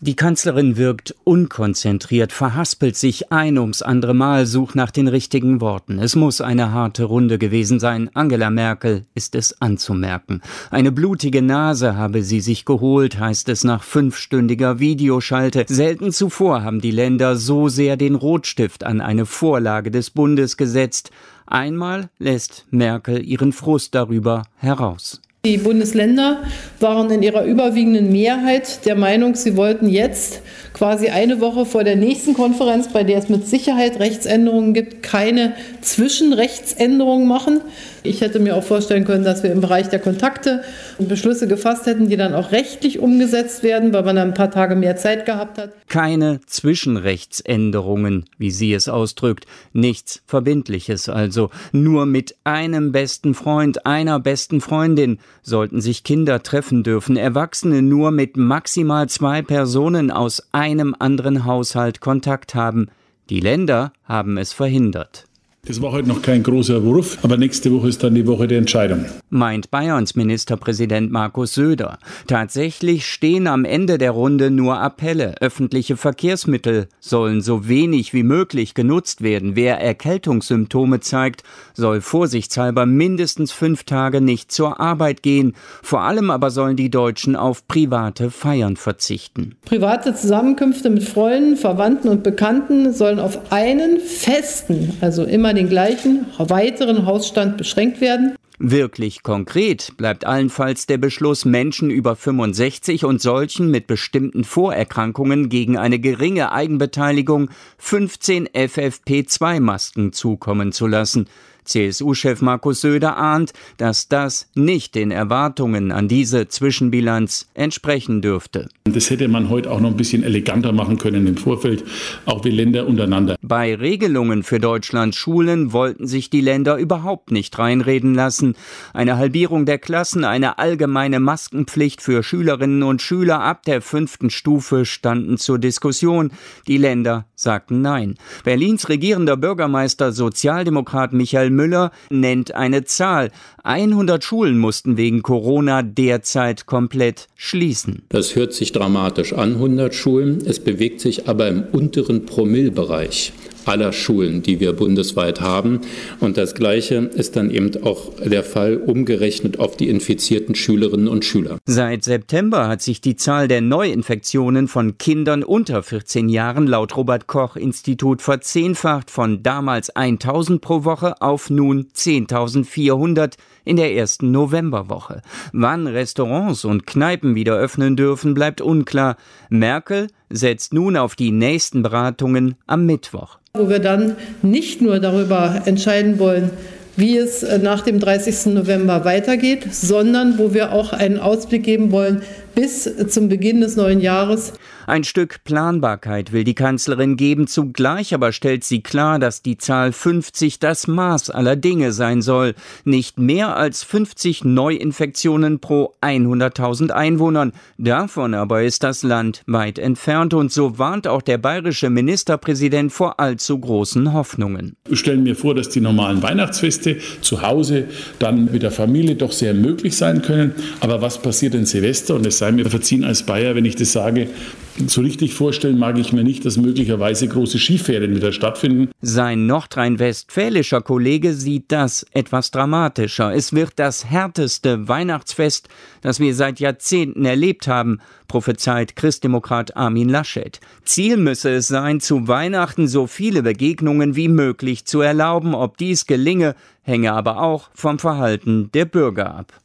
Die Kanzlerin wirkt unkonzentriert, verhaspelt sich ein ums andere Mal, sucht nach den richtigen Worten. Es muss eine harte Runde gewesen sein. Angela Merkel ist es anzumerken. Eine blutige Nase habe sie sich geholt, heißt es nach 5-stündiger Videoschalte. Selten zuvor haben die Länder so sehr den Rotstift an eine Vorlage des Bundes gesetzt. Einmal lässt Merkel ihren Frust darüber heraus. Die Bundesländer waren in ihrer überwiegenden Mehrheit der Meinung, sie wollten jetzt quasi eine Woche vor der nächsten Konferenz, bei der es mit Sicherheit Rechtsänderungen gibt, keine Zwischenrechtsänderungen machen. Ich hätte mir auch vorstellen können, dass wir im Bereich der Kontakte Beschlüsse gefasst hätten, die dann auch rechtlich umgesetzt werden, weil man dann ein paar Tage mehr Zeit gehabt hat. Keine Zwischenrechtsänderungen, wie sie es ausdrückt. Nichts Verbindliches also. Nur mit einem besten Freund, einer besten Freundin sollten sich Kinder treffen dürfen. Erwachsene nur mit maximal 2 Personen aus einem anderen Haushalt Kontakt haben. Die Länder haben es verhindert. Das war heute noch kein großer Wurf, aber nächste Woche ist dann die Woche der Entscheidung. Meint Bayerns Ministerpräsident Markus Söder. Tatsächlich stehen am Ende der Runde nur Appelle. Öffentliche Verkehrsmittel sollen so wenig wie möglich genutzt werden. Wer Erkältungssymptome zeigt, soll vorsichtshalber mindestens 5 Tage nicht zur Arbeit gehen. Vor allem aber sollen die Deutschen auf private Feiern verzichten. Private Zusammenkünfte mit Freunden, Verwandten und Bekannten sollen auf einen festen, also immer den gleichen weiteren Hausstand beschränkt werden. Wirklich konkret bleibt allenfalls der Beschluss, Menschen über 65 und solchen mit bestimmten Vorerkrankungen gegen eine geringe Eigenbeteiligung 15 FFP2-Masken zukommen zu lassen. CSU-Chef Markus Söder ahnt, dass das nicht den Erwartungen an diese Zwischenbilanz entsprechen dürfte. Das hätte man heute auch noch ein bisschen eleganter machen können im Vorfeld, auch die Länder untereinander. Bei Regelungen für Deutschlands Schulen wollten sich die Länder überhaupt nicht reinreden lassen. Eine Halbierung der Klassen, eine allgemeine Maskenpflicht für Schülerinnen und Schüler ab der 5. Stufe standen zur Diskussion. Die Länder sagten nein. Berlins regierender Bürgermeister Sozialdemokrat Michael Müller nennt eine Zahl. 100 Schulen mussten wegen Corona derzeit komplett schließen. Das hört sich dramatisch an, 100 Schulen. Es bewegt sich aber im unteren Promillebereich aller Schulen, die wir bundesweit haben. Und das Gleiche ist dann eben auch der Fall umgerechnet auf die infizierten Schülerinnen und Schüler. Seit September hat sich die Zahl der Neuinfektionen von Kindern unter 14 Jahren laut Robert-Koch-Institut verzehnfacht, von damals 1.000 pro Woche auf nun 10.400 in der ersten Novemberwoche. Wann Restaurants und Kneipen wieder öffnen dürfen, bleibt unklar. Merkel setzt nun auf die nächsten Beratungen am Mittwoch. Wo wir dann nicht nur darüber entscheiden wollen, wie es nach dem 30. November weitergeht, sondern wo wir auch einen Ausblick geben wollen bis zum Beginn des neuen Jahres. Ein Stück Planbarkeit will die Kanzlerin geben, zugleich aber stellt sie klar, dass die Zahl 50 das Maß aller Dinge sein soll. Nicht mehr als 50 Neuinfektionen pro 100.000 Einwohnern. Davon aber ist das Land weit entfernt und so warnt auch der bayerische Ministerpräsident vor allzu großen Hoffnungen. Ich stelle mir vor, dass die normalen Weihnachtsfeste zu Hause dann mit der Familie doch sehr möglich sein können. Aber was passiert in Silvester? Und es sei mir verziehen als Bayer, wenn ich das sage, so richtig vorstellen mag ich mir nicht, dass möglicherweise große Skiferien wieder stattfinden. Sein nordrhein-westfälischer Kollege sieht das etwas dramatischer. Es wird das härteste Weihnachtsfest, das wir seit Jahrzehnten erlebt haben, prophezeit Christdemokrat Armin Laschet. Ziel müsse es sein, zu Weihnachten so viele Begegnungen wie möglich zu erlauben. Ob dies gelinge, hänge aber auch vom Verhalten der Bürger ab.